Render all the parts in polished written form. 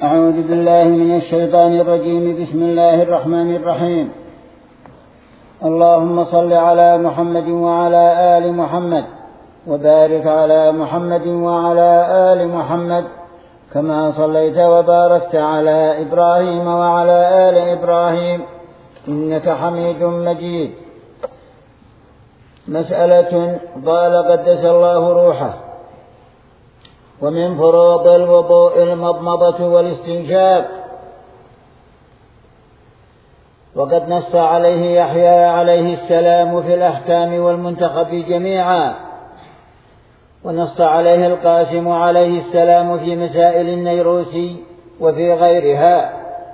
أعوذ بالله من الشيطان الرجيم. بسم الله الرحمن الرحيم. اللهم صل على محمد وعلى آل محمد وبارك على محمد وعلى آل محمد كما صليت وباركت على إبراهيم وعلى آل إبراهيم إنك حميد مجيد. مسألة قال قدس الله روحه: ومن فروض الوضوء المضمضة والاستنشاق. وقد نص عليه يحيى عليه السلام في الأحكام والمنتخب جميعا، ونص عليه القاسم عليه السلام في مسائل النيروسي وفي غيرها،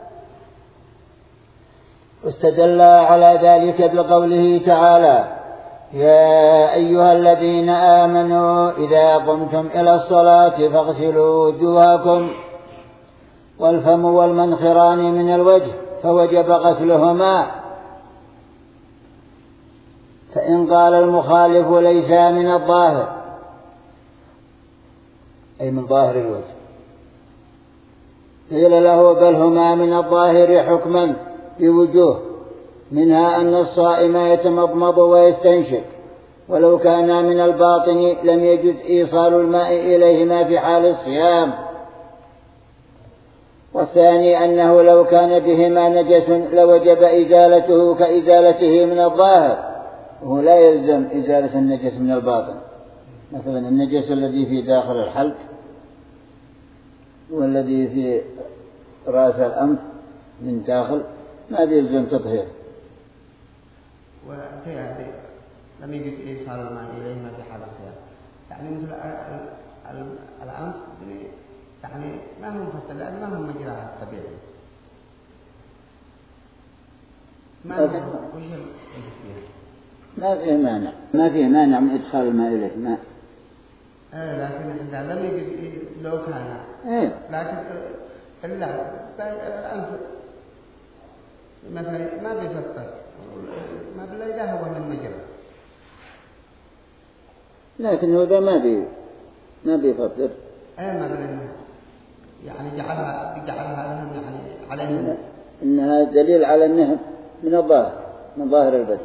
واستدل على ذلك بقوله تعالى: يا أيها الذين آمنوا إذا قمتم إلى الصلاة فاغسلوا وجوهكم والفم والمنخران من الوجه فوجب غسلهما. فإن قال المخالف ليس من الظاهر، أي من ظاهر الوجه، قيل له: بل هما من الظاهر حكما بوجوه، منها أن الصائم يتمضمض ويستنشق، ولو كان من الباطن لم يجد إيصال الماء إليهما في حال الصيام. والثاني أنه لو كان بهما نجس لوجب إزالته كإزالته من الظاهر، وهو لا يلزم إزالة النجس من الباطن. مثلا النجس الذي في داخل الحلق والذي في رأس الأنف من داخل ما بيلزم تطهير. وفي هذه لم يجد إيصال الماء إليهما في حال الصيام، يعني مثل الأنف يعني ما هو مفصل، لأن ما هو مجراها الطبيعي. ما فيه مانع من إدخال الماء إليه ماء. لكن إذا لم يجد لو كان لكن الأنف مثلا ما بيفطر، ما بلاقيها هو من مجرى، لكن هذا ما بيفطر. ما بلاقيها، يعني جعلها لهم يعني عليهم إنها دليل على النهم من الظاهر، من ظاهر البدن.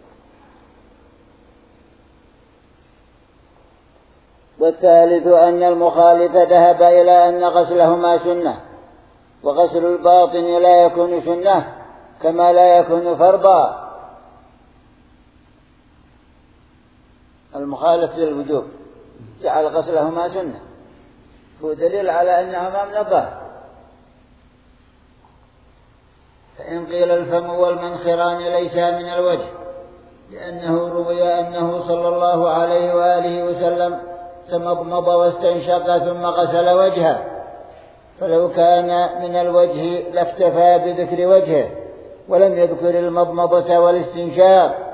والثالث أن المخالف ذهب إلى أن غسلهما سنة، وغسل الباطن لا يكون سنة كما لا يكون فرضا. المخالف للوجوب جعل غسلهما سنة، هو دليل على أنهما من الظاهر. فإن قيل الفم والمنخران ليس من الوجه، لأنه روي أنه صلى الله عليه وآله وسلم تمضمض واستنشق ثم غسل وجهه، فلو كان من الوجه لاكتفى بذكر وجهه ولم يذكر المضمضة والاستنشاق.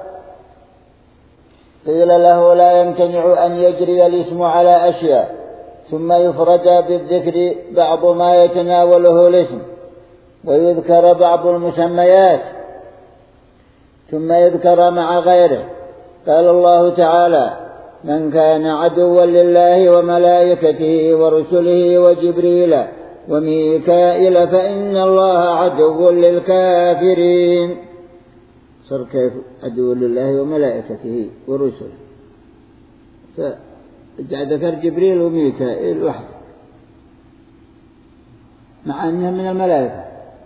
قيل له: لا يمتنع أن يجري الاسم على أشياء ثم يفرد بالذكر بعض ما يتناوله الاسم، ويذكر بعض المسميات ثم يذكر مع غيره. قال الله تعالى: من كان عدوا لله وملائكته ورسله وجبريل وميكائيل فإن الله عدو للكافرين. صار كيف عدو لله وملائكته ورسله، فذكر جبريل وميكائيل وحده مع أنهم من الملائكة.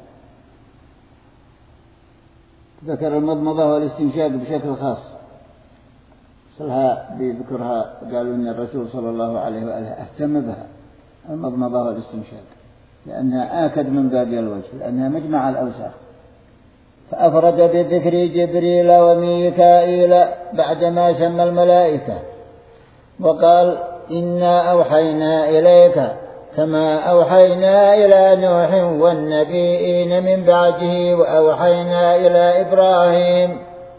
ذكر المضمضة والاستنشاق بشكل خاص، صلها بذكرها. قالوا إن الرسول صلى الله عليه وآله اهتم بها، المضمضة والاستنشاق، لأنها آكد من باقي الوجه، لأنها مجمع الأوساخ. فأفرد بذكر جبريل وميكائيل بعدما سمى الملائكة، وقال: إنا أوحينا إليك كما أوحينا إلى نوح والنبيين من بعده وأوحينا إلى إبراهيم.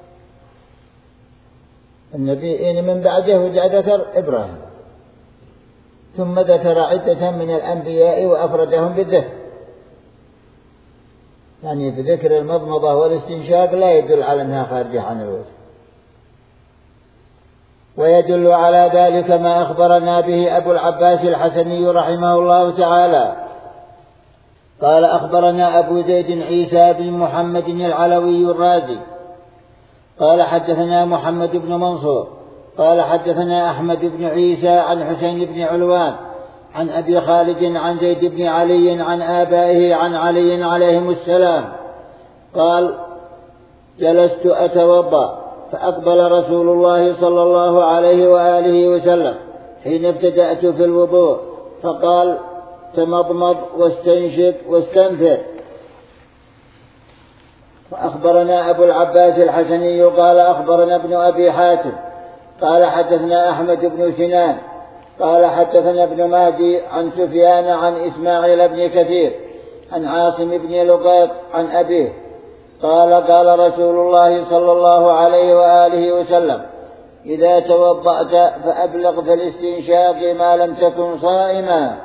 النبيين من بعده وذكر إبراهيم، ثم ذكر عدة من الأنبياء وأفردهم بالذكر. يعني بذكر المضمضة والاستنشاق لا يدل على أنها خارجة عن الوجه. ويدل على ذلك ما أخبرنا به أبو العباس الحسني رحمه الله تعالى قال أخبرنا أبو زيد عيسى بن محمد العلوي الرازي قال حدثنا محمد بن منصور قال حدثنا أحمد بن عيسى عن حسين بن علوان عن أبي خالد عن زيد بن علي عن آبائه عن علي عليهم السلام قال جلست أتوضأ فأقبل رسول الله صلى الله عليه وآله وسلم حين ابتدأت في الوضوء فقال تمضمض واستنشق واستنثر. وأخبرنا أبو العباس الحسني قال أخبرنا ابن أبي حاتم قال حدثنا أحمد بن سنان قال حدثنا ابن مهدي عن سفيان عن إسماعيل بن كثير عن عاصم بن لقيط عن أبيه قال قال رسول الله صلى الله عليه وآله وسلم إذا توضأت فأبلغ في الاستنشاق ما لم تكن صائما.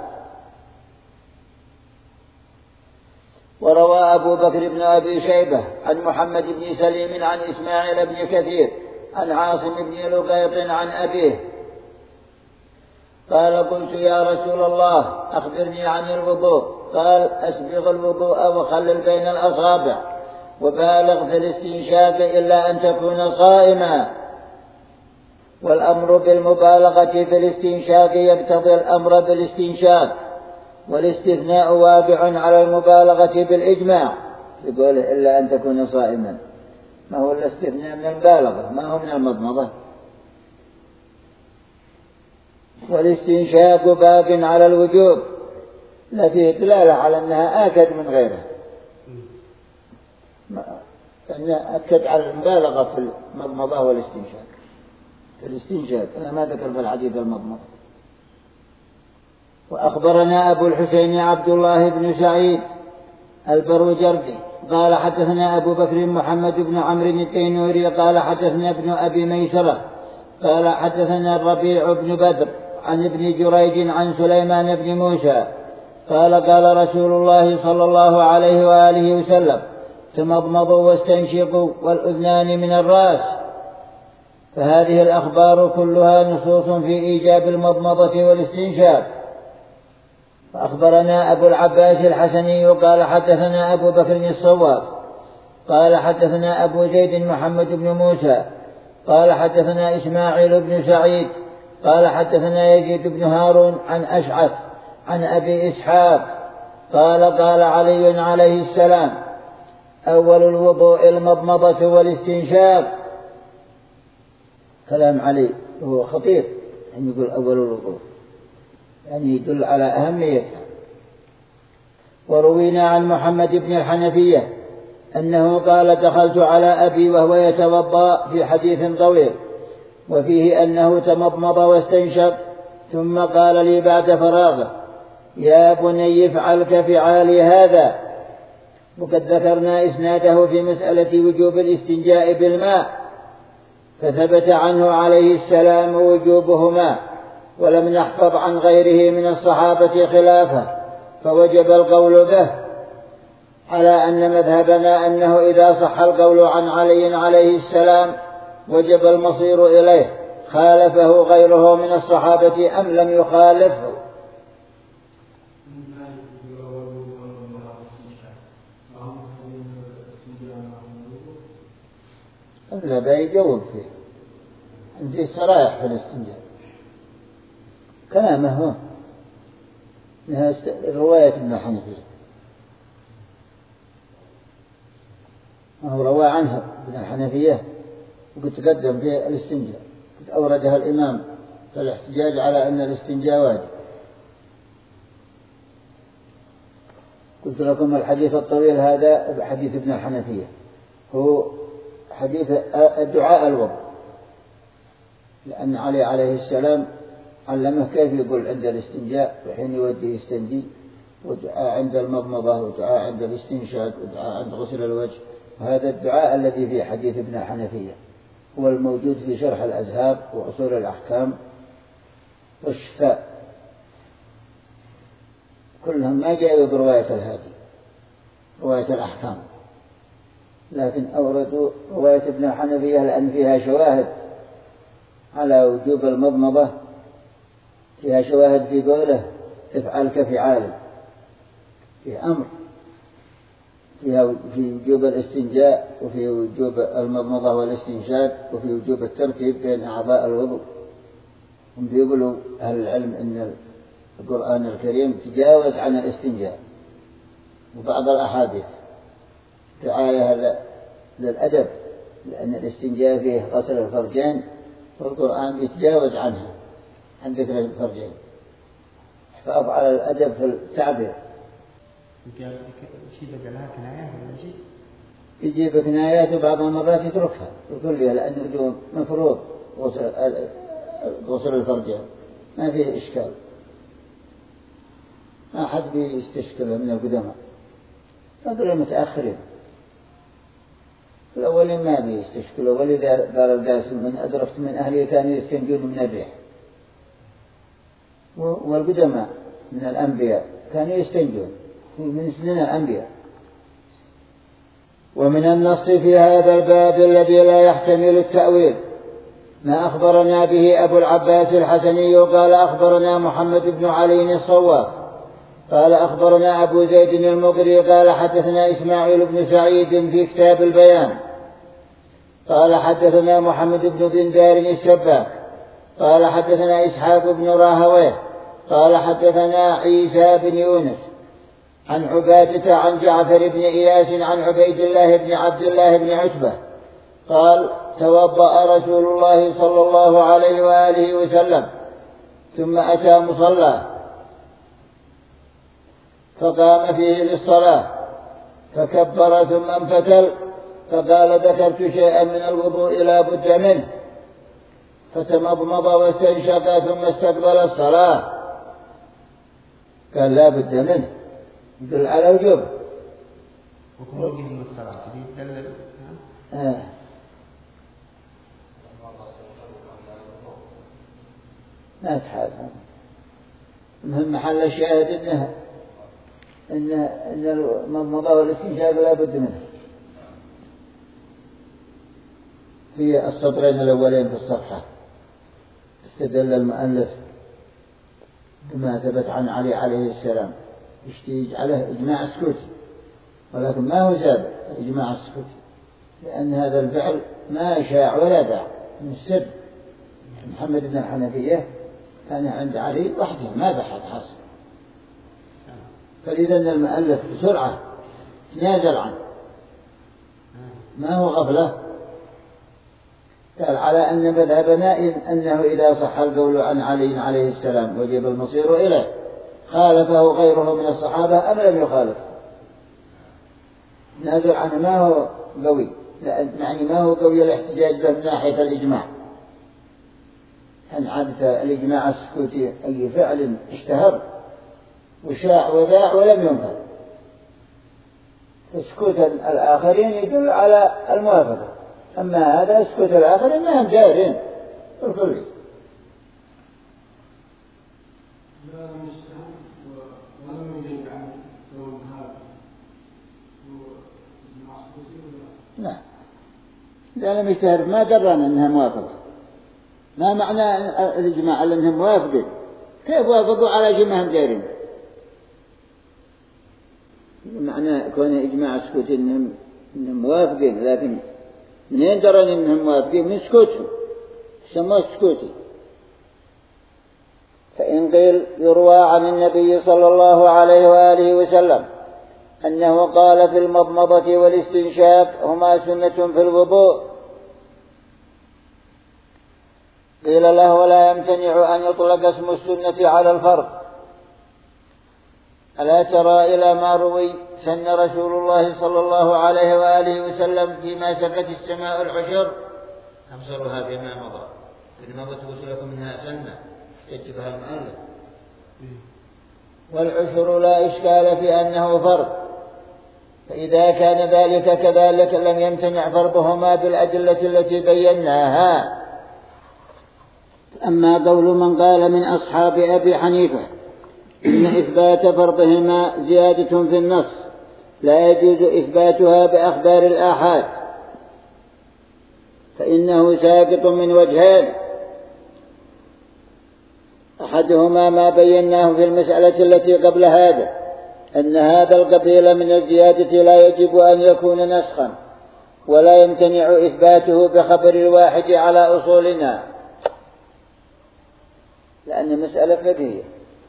وروى أبو بكر بن أبي شيبة عن محمد بن سليم عن إسماعيل بن كثير عن عاصم بن لقيط عن أبيه قال قلت يا رسول الله أخبرني عن الوضوء قال أسبغ الوضوء وخلل بين الأصابع وبالغ في الاستنشاق إلا أن تكون صائما. والأمر بالمبالغة في الاستنشاق يقتضي الأمر بالاستنشاق والاستثناء واقع على المبالغة بالإجماع يقول إلا أن تكون صائما ما هو الاستثناء من المبالغة ما هو من المضمضة. والاستنشاق باق على الوجوب لا فيه دلالة على أنها آكد من غيرها أنها أكد على المبالغة في المضمضة والاستنشاق في الاستنشاق أنا ما ذكر في الحديث المضمضة. وأخبرنا أبو الحسين عبد الله بن سعيد البروجردي قال حدثنا أبو بكر محمد بن عمرو التينوري قال حدثنا ابن أبي ميسرة قال حدثنا الربيع بن بدر عن ابن جريج عن سليمان بن موسى قال قال رسول الله صلى الله عليه وآله وسلم تمضمضوا واستنشقوا والأذنان من الرأس. فهذه الأخبار كلها نصوص في إيجاب المضمضة والاستنشاق. فأخبرنا أبو العباس الحسني قال حدثنا أبو بكر الصواب قال حدثنا أبو زيد محمد بن موسى قال حدثنا إسماعيل بن سعيد قال حدثنا يزيد بن هارون عن أشعث عن أبي إسحاق قال قال علي عليه السلام أول الوضوء المضمضة والاستنشاق. كلام علي هو خطير أن يقول أول الوضوء يعني يدل على أهميتها. وروينا عن محمد بن الحنفية أنه قال دخلت على أبي وهو يتوضأ في حديث طويل وفيه أنه تمضمض واستنشق ثم قال لي بعد فراغه يا بني افعل كفعالي هذا. وقد ذكرنا إسناده في مسألة وجوب الاستنجاء بالماء فثبت عنه عليه السلام وجوبهما ولم نحفظ عن غيره من الصحابة خلافه فوجب القول به على أن مذهبنا أنه إذا صح القول عن علي عليه السلام وجب المصير إليه خالفه غيره من الصحابة أم لم يخالفه. لا يجوب فيه عندي صرايح في الاستنجاء كلامه هو لها رواية ابن حنفية وهو روى عنها ابن الحنفية وقد تقدم في الاستنجاء قد أوردها الإمام فالاحتجاج على أن الاستنجاء واجب. قلت لكم الحديث الطويل هذا حديث ابن الحنفية هو حديث دعاء الوضوء لأن علي عليه السلام علمه كيف يقول عند الاستنجاء وحين يودي يستنجي ودعاء عند المضمضة ودعاء عند الاستنشاق ودعاء عند غسل الوجه. وهذا الدعاء الذي في حديث ابن الحنفية هو الموجود في شرح الأذهاب وأصول الأحكام والشفاء كلهم ما جاءوا برواية الهادي رواية الأحكام لكن أوردوا رواية ابن الحنفية لأن فيها شواهد على وجوب المضمضة فيها شواهد في قوله افعل كفعالي فيه أمر فيها في وجوب الاستنجاء، وفي وجوب المضمضة والاستنشاق، وفي وجوب الترتيب بين أعضاء الوضوء. هم بيقولوا أهل العلم أن القرآن الكريم تجاوز عن الاستنجاء، وبعض الأحاديث رعاية للأدب، لأن الاستنجاء فيه غسل الفرجين، والقرآن يتجاوز عنها عن ذكر الفرجين، حفاظ على الأدب في التعبير. شيء بدلها كنايات ولا شيء؟ يجيب كنايات وبعض المرات يتركها وكلها، لأنه مفروض غسل الفرجين، ما فيه إشكال، ما حد بيستشكله من القدماء. هذول المتأخرين، الأولين ما بيستشكلوا. ولذا قال القاسم من أدركت من أهلي كانوا يستنجون من الريح، والقدماء من الأنبياء كانوا يستنجون من سنين الأنبياء. ومن النص في هذا الباب الذي لا يحتمل التأويل ما أخبرنا به أبو العباس الحسني قال أخبرنا محمد بن علي الصواف قال أخبرنا أبو زيد المقري قال حدثنا إسماعيل بن سعيد في كتاب البيان قال حدثنا محمد بن بندار السباك قال حدثنا إسحاق بن راهويه قال حدثنا عيسى بن يونس عن عبادة عن جعفر بن إياس عن عبيد الله بن عبد الله بن عتبة قال توضأ رسول الله صلى الله عليه وآله وسلم ثم أتى مصلى فقام فيه للصلاة فكبر ثم انفتل فقال ذكرت شيئا من الوضوء لا بد منه، فتمضمض واستنشق ثم استقبل الصلاة. قال لا بد منه، يدل على وجوب وخروجه من الصلاة يدل ما تحال. المهم محل الشاهد إن المضمضة والاستنشاق لا بد منه. في السطرين الأولين في الصفحة استدل المؤلف بما ثبت عن علي عليه السلام يجعله إجماع السكوتي، ولكن ما هو سابق الإجماع السكوتي، لأن هذا الفعل ما شاع ولا باع من السر. محمد بن الحنفية كان عند علي وحده ما بحث حصل، فإذا المؤلف بسرعة تنازل عنه، ما هو غفلة. قال على أن مذهبنا أنه إذا صح القول عن علي عليه السلام وجب المصير إليه، خالفه غيره من الصحابة أم لم يخالفه. نازل عنه ما هو قوي، يعني ما هو قوي الاحتجاج به من ناحية الإجماع. أن عادة الإجماع السكوتي أي فعل اشتهر وشاع وذاع ولم ينفذ، فسكوت الآخرين يدل على الموافقة، أما هذا سكوت الآخرين ما هم جاهلين الكل. لا إذا لم يشتهر ما درنا أنها موافقة. ما معنى الإجماع أنهم موافقين؟ كيف وافقوا على شيء ما هم دارين؟ معنى كون إجماع السكوت إنهم موافقين، لكن منين درن إنهم موافقين؟ من سكوتهم سموه سكوتي. فإن قيل يروى عن النبي صلى الله عليه وآله وسلم أنه قال في المضمضة والاستنشاق هما سنة في الوضوء، قيل له لا يمتنع أن يطلق اسم السنة على الفرض. ألا ترى إلى ما روي سن رسول الله صلى الله عليه وآله وسلم فيما سكت السماء العشر أبصرها فيما مضى، إنما مضت لكم منها سنة احتج بها المؤلف. والعشر لا إشكال في أنه فرض، فإذا كان ذلك كذلك لم يمتنع فرضهما بالأدلة التي بيناها. أما قول من قال من أصحاب أبي حنيفة إن إثبات فرضهما زيادة في النص لا يجوز إثباتها بأخبار الآحاد، فإنه ساقط من وجهين: أحدهما ما بيناه في المسألة التي قبل هذا، أن هذا القبيل من الزيادة لا يجب أن يكون نسخا، ولا يمتنع إثباته بخبر الواحد على أصولنا، لأن مسألة فقهية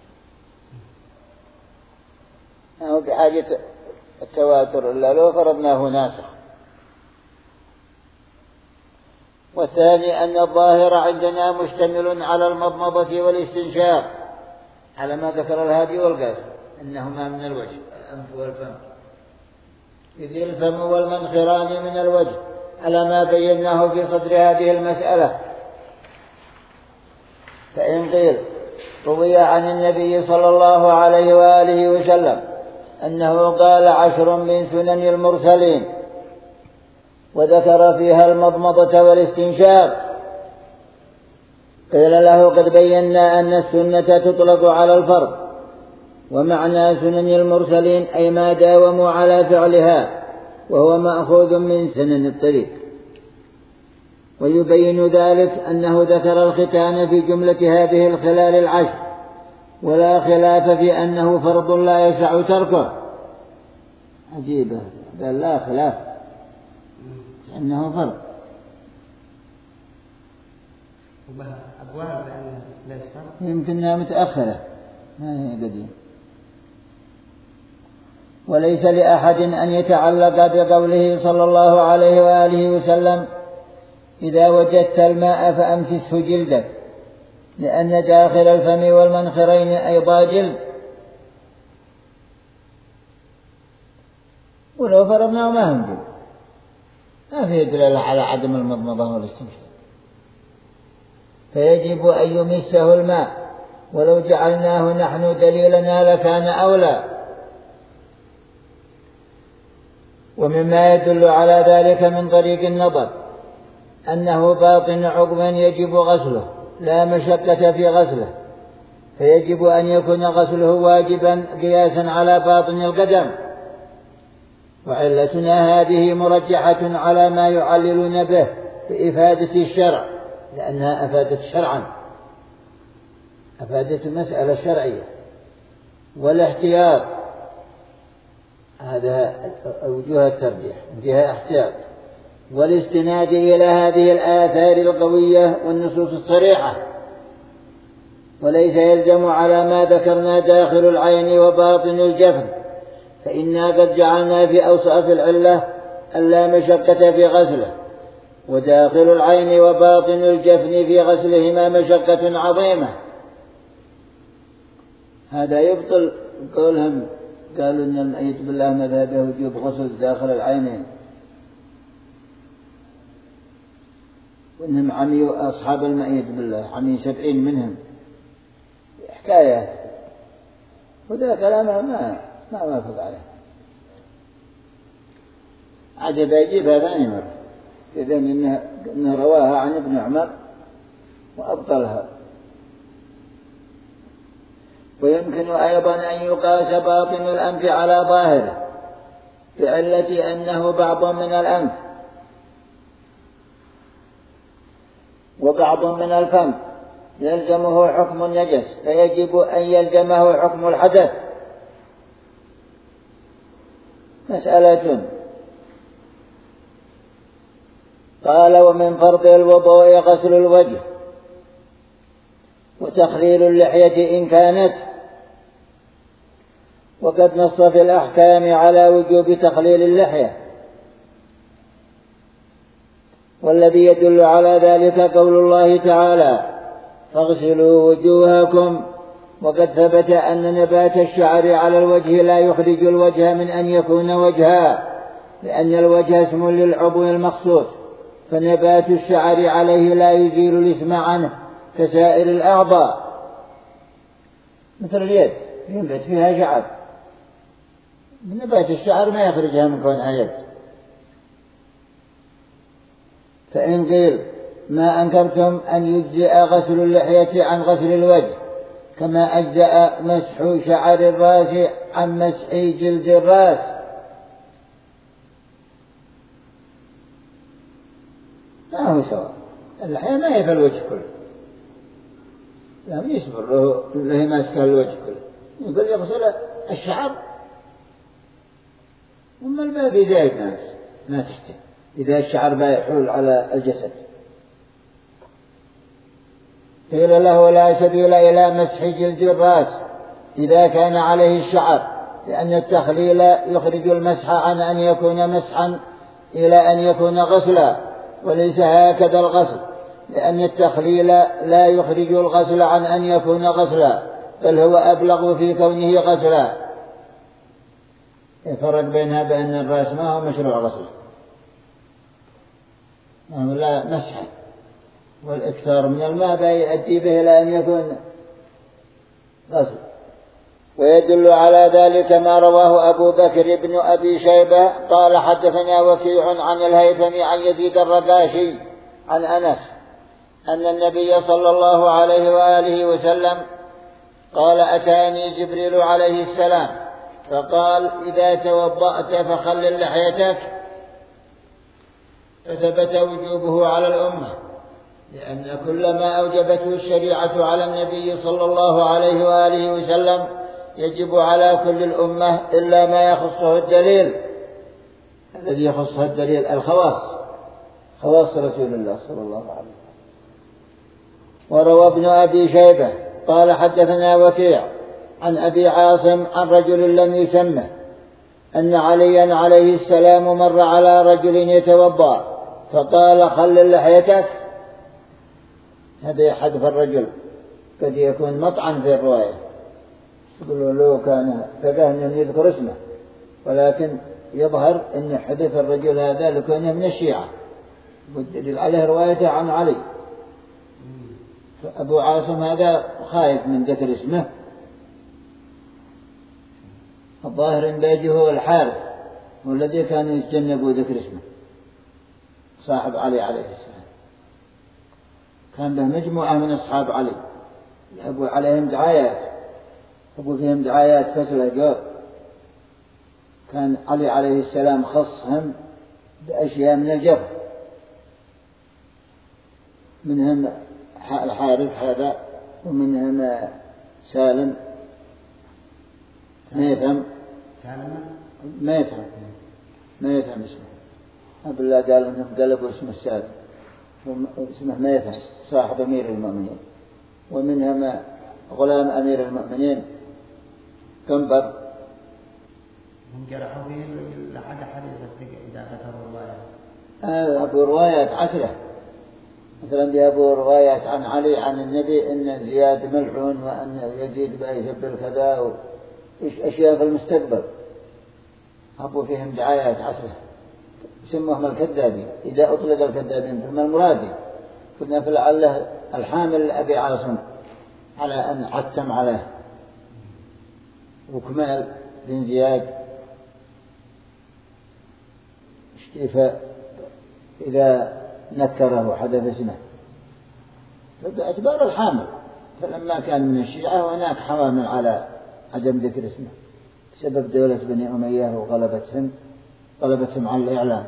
هو بحاجة التواتر إلا لو فرضناه ناسخ. والثاني أن الظاهر عندنا مشتمل على المضمضة والاستنشاق، على ما ذكر الهادي والقاسم أنهما من الوجه، الأنف والفم، إذ الفم والمنخران من الوجه، على ما بيناه في صدر هذه المسألة. فإن قيل روي عن النبي صلى الله عليه وآله وسلم أنه قال 10 من سنن المرسلين، وذكر فيها المضمضة والاستنشاق، قيل له قد بينا أن السنة تطلق على الفرض، ومعنى سنن المرسلين أي ما داوموا على فعلها، وهو مأخوذ من سنن الطريق. ويبين ذلك أنه ذكر الختان في جملة هذه الخلال 10، ولا خلاف في أنه فرض لا يسع تركه. عجيبة، قال لا خلاف أنه فرض. أبواب لأنها ليس فرض، يمكنها متأخرة ما هي قديم. وليس لأحد أن يتعلق بقوله صلى الله عليه وآله وسلم إذا وجدت الماء فأمسسه جلدك، لأن داخل الفم والمنخرين أيضا جلد، ولو فرضناه ما هم جلد، ما فيه دلالة على عدم المضمضة والاستنشاق، فيجب أن يمسه الماء، ولو جعلناه نحن دليلنا لكان أولى. ومما يدل على ذلك من طريق النظر أنه باطن عظم يجب غسله، لا مشقة في غسله، فيجب أن يكون غسله واجبا قياسا على باطن القدم. وعلتنا هذه مرجحة على ما يعللون به بإفادة الشرع، لأنها أفادت شرعا، أفادت مسألة شرعية، والاحتياط، هذا وجوه الترجيح فيها احتياط، والاستناد إلى هذه الآثار القوية والنصوص الصريحة. وليس يلزم على ما ذكرنا داخل العين وباطن الجفن، فإنا قد جعلنا في أوصاف العلة ألا مشقة في غسله، وداخل العين وباطن الجفن في غسلهما مشقة عظيمة. هذا يبطل قولهم، قالوا إن الميت بالله مذهبه وجوب غسل داخل العينين، وإنهم عميوا أصحاب الميت بالله، عمي 70 منهم، حكاية، وذا كلامه ما وافق عليه. عجب يجيبها ثاني مرة، إذن إنه رواها عن ابن عمر وأبطلها. ويمكن أيضا أن يقاس باطن الأنف على ظاهره، بعلة أنه بعض من الأنف وبعض من الفم يلزمه حكم النجس، فيجب أن يلزمه حكم الحدث. مسألة. قال ومن فرض الوضوء غسل الوجه وتخليل اللحية إن كانت، وقد نص في الأحكام على وجوب تخليل اللحية، والذي يدل على ذلك قول الله تعالى فاغسلوا وجوهكم. وقد ثبت أن نبات الشعر على الوجه لا يخرج الوجه من أن يكون وجها، لأن الوجه اسم للعضو المخصوص، فنبات الشعر عليه لا يزيل الاسم عنه كسائر الأعضاء، مثل اليد ينبت فيها شعر، نبات الشعر ما يخرجها من كونها يد. فإن قيل ما أنكرتم أن يجزئ غسل اللحية عن غسل الوجه، كما أجزأ مسح شعر الرأس عن مسح جلد الرأس، ما هو سواء. اللحية ما هي في الوجه كله، لا يصبر له ماسك الوجه كله، يقول يغسل الشعر أما الباقي زايد ما تحتاج إذا الشعر يحول على الجسد. قيل له لا سبيل إلى مسح جلد الرأس إذا كان عليه الشعر، لأن التخليل يخرج المسح عن أن يكون مسحا إلى أن يكون غسلا، وليس هكذا الغسل، لأن التخليل لا يخرج الغسل عن أن يكون غسلا، بل هو أبلغ في كونه غسلا. يفرق بينها بأن الرأس ما هو مشروع غسل، ما هو لا مسح، والإكثار من الماء يؤدي به إلى أن يكون غسل. ويدل على ذلك ما رواه أبو بكر بن أبي شيبة قال حدثنا وكيع عن الهيثم عن يزيد الرقاشي عن أنس أن النبي صلى الله عليه وآله وسلم قال أتاني جبريل عليه السلام فقال إذا توضأت فخلل لحيتك، فثبت وجوبه على الأمة، لأن كل ما أوجبته الشريعة على النبي صلى الله عليه وآله وسلم يجب على كل الأمة إلا ما يخصه الدليل. الذي يخصه الدليل خواص رسول الله صلى الله عليه وسلم. وروى ابن أبي شيبة قال حدثنا وكيع عن أبي عاصم عن رجل لم يسمه أن عليا عليه السلام مر على رجل يتوضأ فقال خلل لحيتك. هذا يحدث الرجل قد يكون مطعن في الرواية، يقولوا له كان فقه أن يذكر اسمه، ولكن يظهر أن حدث الرجل هذا لكونه من الشيعة، والدليل عليه روايته عن علي. فأبو عاصم هذا خايف من ذكر اسمه، الظاهر أن باجه هو الحارث والذي كانوا يتجنبوا ذكر اسمه، صاحب علي عليه السلام، كان له مجموعة من أصحاب علي يأبوا عليهم دعايات، أبو فيهم دعايات فسلة جور. كان علي عليه السلام خصهم بأشياء من الجفر، منهم الحارث هذا، ومنهم سالم ميثم اسمه أبو الله قال أنهم قلبوا اسم السالم اسمه ميثم صاحب أمير المؤمنين، ومنهم غلام أمير المؤمنين كنبر. هم جرحوا به لحد حديث إذا ذكروا الرواية. أبو روايات 10 مثلا بأبو روايات عن علي عن النبي أن زياد ملعون وأن يزيد بأيسب الكذا أشياء في المستقبل، أبو فيهم دعايات 10 يسموهم الكذابين. إذا أطلق الكذابين فهم المرادي. كنا في لعله الحامل لأبي عاصم على أن عتم عليه، وكمال بن زياد إذا نكره حدث اسمه باعتبار الحامل، فلما كان من الشيعة وهناك حوامل على عدم ذكر اسمه بسبب دولة بني أمية وغلبتهم على الإعلام.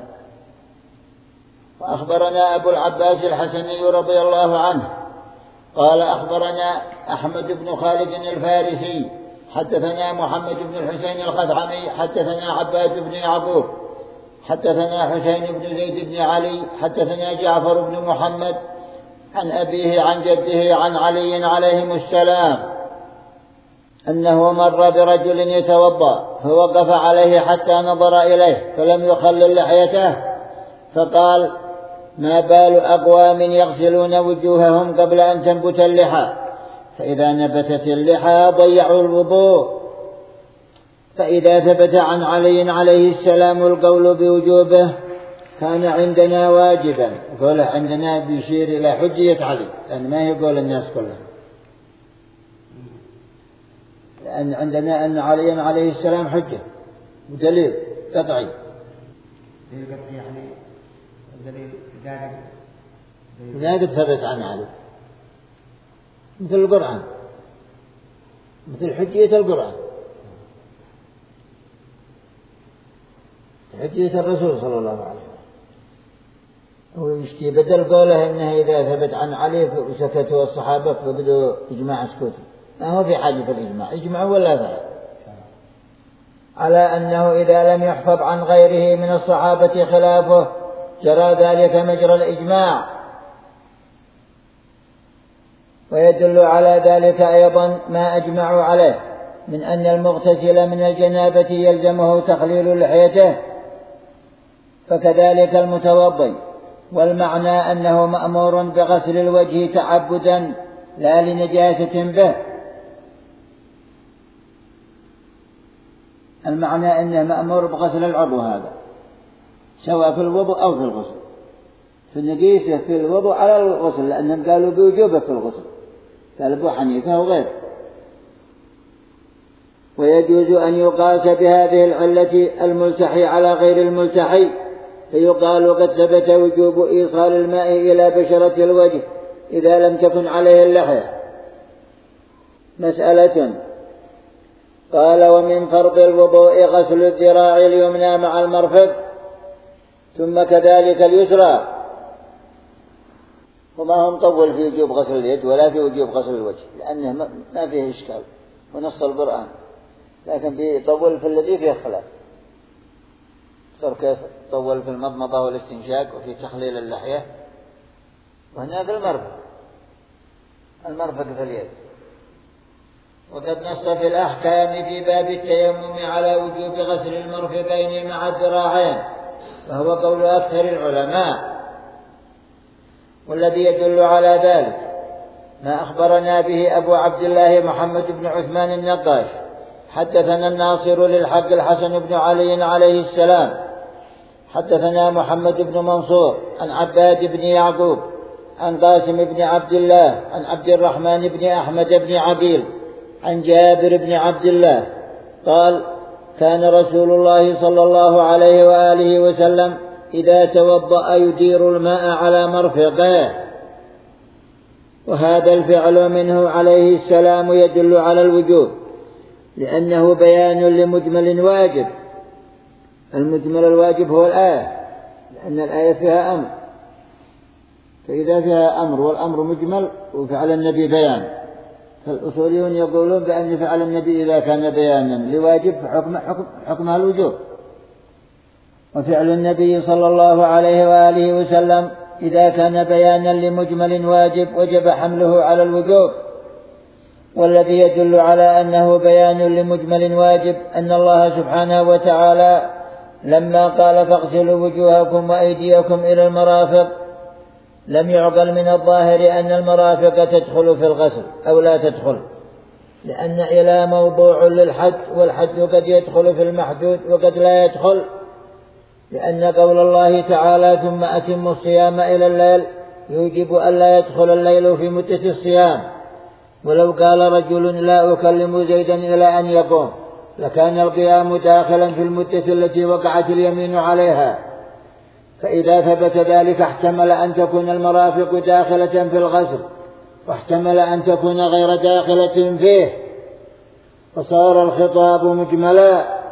وأخبرنا أبو العباس الحسني رضي الله عنه قال أخبرنا أحمد بن خالد الفارسي حدثنا محمد بن الحسين الخثعمي حدثنا عباد بن يعقوب حدثنا حسين بن زيد بن علي حدثنا جعفر بن محمد عن أبيه عن جده عن علي عليهم السلام أنه مر برجل يتوضأ فوقف عليه حتى نظر إليه فلم يخلل لحيته، فقال: ما بال أقوام يغسلون وجوههم قبل أن تنبت اللحى، فإذا نبتت اللحى ضيعوا الوضوء. فإذا ثبت عن علي عليه السلام القول بوجوبه كان عندنا واجبا. قوله عندنا بيشير إلى حجية علي، لأن ما يقول الناس كلهم، لأن عندنا أن علي عليه السلام حجة ودليل قطعي. يعني الدليل إذا قد ثبت عن علي مثل القرآن، مثل حجية القرآن، حجية الرسول صلى الله عليه وسلم. ويشتي بدل قوله إنه إذا ثبت عن علي وسكتوا الصحابة فقدوا إجماع سكوتي، ما هو في حاجة الإجماع، إجماع ولا فعل. على أنه إذا لم يحفظ عن غيره من الصحابة خلافه جرى ذلك مجرى الإجماع. ويدل على ذلك أيضا ما أجمعوا عليه من أن المغتسل من الجنابة يلزمه تخليل لحيته، فكذلك المتوضي، والمعنى أنه مأمور بغسل الوجه تعبدا لا لنجاسة به. المعنى أنه مأمور بغسل العضو هذا سواء في الوضوء أو في الغسل، في النجاسة في الوضوء على الغسل، لأنهم قالوا بوجوبه في الغسل، قال أبو حنيفة وغيره. ويجوز أن يقاس بهذه العلة الملتحي على غير الملتحي، فيقال قد ثبت وجوب إيصال الماء إلى بشرة الوجه إذا لم تكن عليه اللحية. مسألة. قال: ومن فرض الوضوء غسل الذراع اليمنى مع المرفق، ثم كذلك اليسرى. وما هم طول في وجوب غسل اليد ولا في وجوب غسل الوجه، لأنه ما فيه إشكال ونص القرآن، لكن بيطول في الذي فيه خلاف. صار كيف طول في المضمضة والاستنشاق وفي تخليل اللحية، وهنا في المرفق في اليد. وقد نص في الأحكام في باب التيمم على وجوب غسل المرفقين مع الذراعين، وهو قول أكثر العلماء. والذي يدل على ذلك ما أخبرنا به أبو عبد الله محمد بن عثمان النقاش: حدثنا الناصر للحق الحسن بن علي عليه السلام، حدثنا محمد بن منصور عن عباد بن يعقوب عن قاسم بن عبد الله عن عبد الرحمن بن أحمد بن عقيل عن جابر بن عبد الله قال: كان رسول الله صلى الله عليه وآله وسلم إذا توضأ يدير الماء على مرفقه. وهذا الفعل منه عليه السلام يدل على الوجوب، لأنه بيان لمجمل واجب. المجمل الواجب هو الآية، لأن الآية فيها أمر، فإذا فيها أمر والأمر مجمل وفعل النبي بيان، فالأصوليون يقولون بأن فعل النبي إذا كان بيانا لواجب حكمها الوجوب، وفعل النبي صلى الله عليه وآله وسلم إذا كان بيانا لمجمل واجب وجب حمله على الوجوب. والذي يدل على أنه بيان لمجمل واجب أن الله سبحانه وتعالى لما قال: فاغسلوا وجوهكم وأيديكم إلى المرافق، لم يعقل من الظاهر أن المرافق تدخل في الغسل أو لا تدخل، لأن إلى موضوع للحد، والحد قد يدخل في المحدود وقد لا يدخل، لأن قول الله تعالى: ثم أتموا الصيام إلى الليل، يوجب أن لا يدخل الليل في مدة الصيام. ولو قال رجل: لا أكلم زيدا إلى أن يقوم، لكان القيام داخلا في المدة التي وقعت اليمين عليها. فإذا ثبت ذلك احتمل أن تكون المرافق داخلة في الغسل، واحتمل أن تكون غير داخلة فيه، فصار الخطاب مجملا.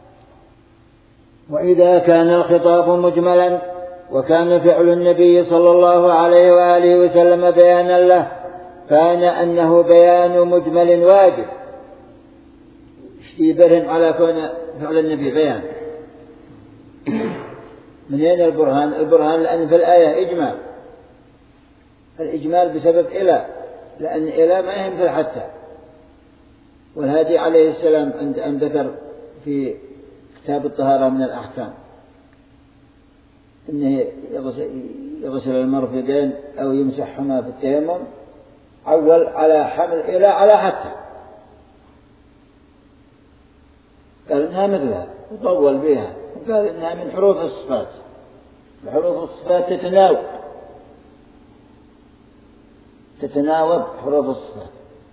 وإذا كان الخطاب مجملا وكان فعل النبي صلى الله عليه وآله وسلم بيانا له، كان أنه بيان مجمل واجب. يبرهن على كون فعل النبي بيان. من أين البرهان؟ البرهان لأن في الآية إجمال، الإجمال بسبب إلى، لأن إلى ما يمثل حتى. والهادي عليه السلام أن ذكر في كتاب الطهارة من الأحكام أنه يغسل المرفقين أو يمسحهما في التيمم، أول على حمل إلى على حتى، قال إنها مثلها وطول بها، وقال إنها من حروف الصفات، وحروف الصفات تتناوب حروف الصفات.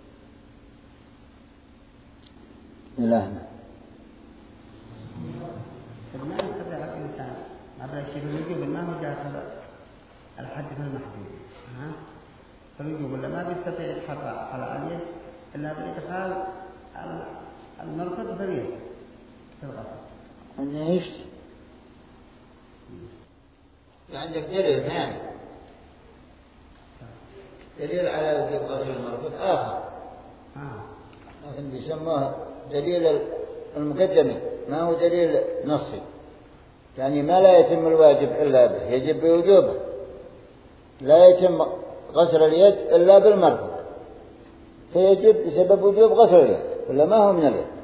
إلهنا ما يستطيع الإنسان مرة يشير الوجوب، ما هو جاء الحد في المحدود، فالوجوب ولا ما بيستطيع يتحرك على اليد إلا بإدخال المرفق في اليد في الغسل. أنه يشتري عندك دليل ثاني، دليل على وجوب غسل المرفق آخر، لكن بيسموه دليل المقدمة. ما هو دليل نصي، يعني ما لا يتم الواجب إلا به يجب بوجوبه، لا يتم غسل اليد إلا بالمرفق، فيجب بسبب وجوب غسل اليد، ولا ما هو من اليد.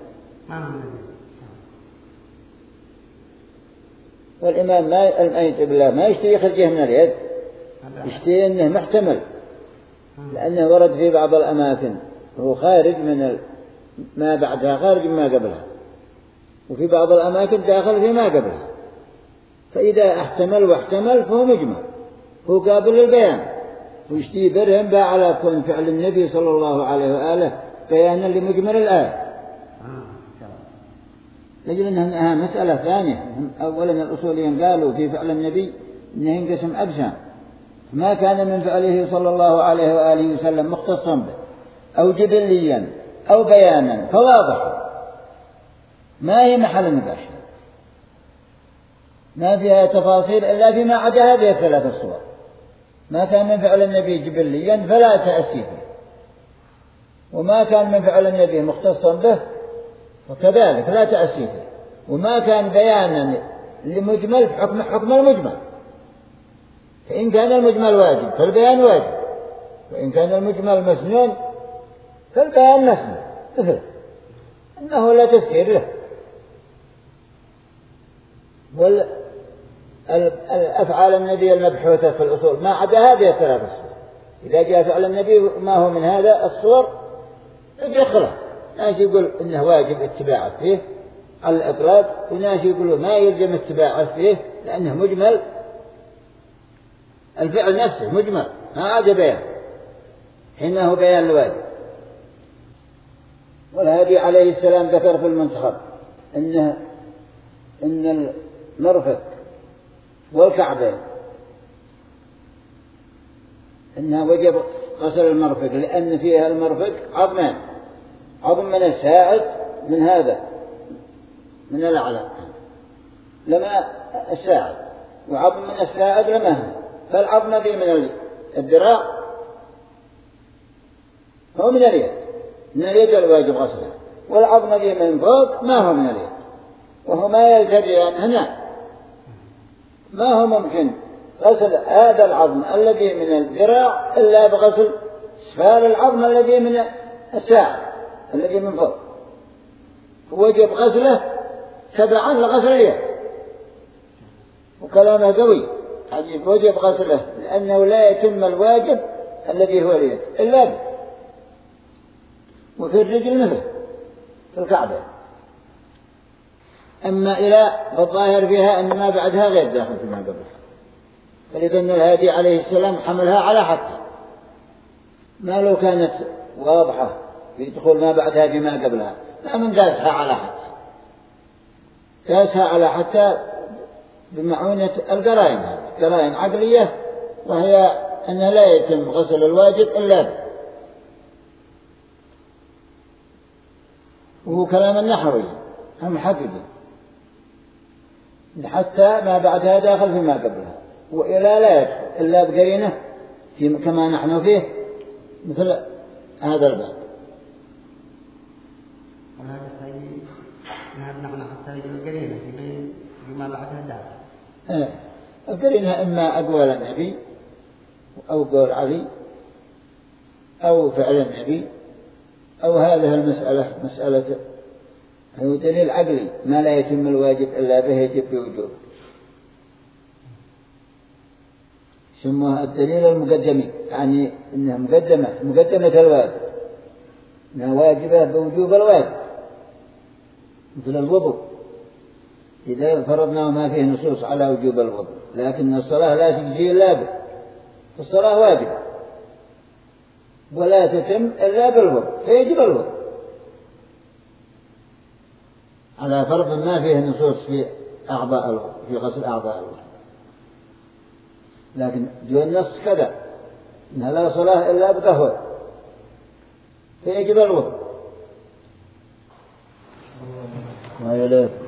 والإمام ما يشتري يخرجه من اليد، يشتري أنه محتمل، لأنه ورد في بعض الأماكن هو خارج من ما بعدها، خارج ما قبلها، وفي بعض الأماكن داخل في ما قبلها، فإذا احتمل واحتمل فهو مجمل، هو قابل للبيان، ويشتري برهم باع على كون فعل النبي صلى الله عليه وآله بيانا لمجمل الآية. لأجل أنها مسألة ثانية. أولا الأصوليين قالوا في فعل النبي أنه ينقسم أقسام، ما كان من فعله صلى الله عليه وآله وسلم مختصا به أو جبليا أو بيانا فواضح، ما هي محل نقاش، ما فيها تفاصيل إلا فيما عدا هذه الثلاث الصور. ما كان من فعل النبي جبليا فلا تأسي فيه، وما كان من فعل النبي مختصا به وكذلك لا تأسي فيه، وما كان بيانا لمجمل حكم المجمل، فإن كان المجمل واجب فالبيان واجب، وإن كان المجمل مسنون فالبيان مسنون، مثل أنه لا تفسير له. والأفعال النبي المبحوثة في الأصول ما عدا هذه الثلاث الصور، إذا جاء فعل النبي ما هو من هذا الصور يدخله، ناس يقول إنه واجب اتباعه فيه على الإطلاق، وناس يقولوا ما يلزم اتباعه فيه لأنه مجمل، الفعل نفسه مجمل ما عاد بيان، إنه بيان الواجب. والهادي عليه السلام ذكر في المنتخب إن المرفق والكعبين إنها وجب غسل المرفق، لأن فيها المرفق عظمان، عظم من الساعد من هذا من الأعلى لما الساعد، وعظم من الساعد لما هنا، فالعظم ذي من الذراع هو من اليد، من اليد الواجب غسلها، والعظم ذي من فوق ما هو من اليد، وهما يلتقيان هنا، ما هو ممكن غسل هذا العظم الذي من الذراع إلا بغسل سفال العظم الذي من الساعد الذي من فوق، وجب غسله تبعا لغسل اليد. وكلامه قوي، عجيب، وجب غسله لأنه لا يتم الواجب الذي هو اليد إلا به، وفي الرجل مثله في الكعبة. أما إلى فالظاهر فيها أن ما بعدها غير داخل فيما قبلها، فلذا الهادي عليه السلام حملها على حقها، ما لو كانت واضحة في دخول ما بعدها فيما قبلها ما من داسها على حقها، داسها على حقها بمعونة القرائن، قرائن عقلية، وهي أن لا يتم غسل الواجب إلا به، وهو كلام النحوي المحققين، حتى ما بعدها داخل فيما قبلها، وإلى لا يدخل إلا بقرينه كما نحن فيه مثل هذا الباب. وهذا الشيء نحن حتى يجب القرينة فيما بعدها داخل. القرينة إما أقوال النبي أو قول علي أو فعل النبي، أو هذه المسألة مسألة هو دليل عقلي، ما لا يتم الواجب إلا به يجب بوجوب، يسموها الدليل المقدمي، يعني إنها مقدمة الواجب، إنها واجبة بوجوب الواجب، مثل الوضوء إذا فرضنا ما فيه نصوص على وجوب الوضوء، لكن الصلاة لا تجزي إلا به، الصلاة واجبة ولا تتم إلا بالوضوء، فيجب الوضوء على فرض ما فيه نصوص في أعضاء الوضوء، في غسل أعضاء الوضوء، لكن جو النص كذا إنها لا صلاة إلا بطهور، فيجب الوضوء.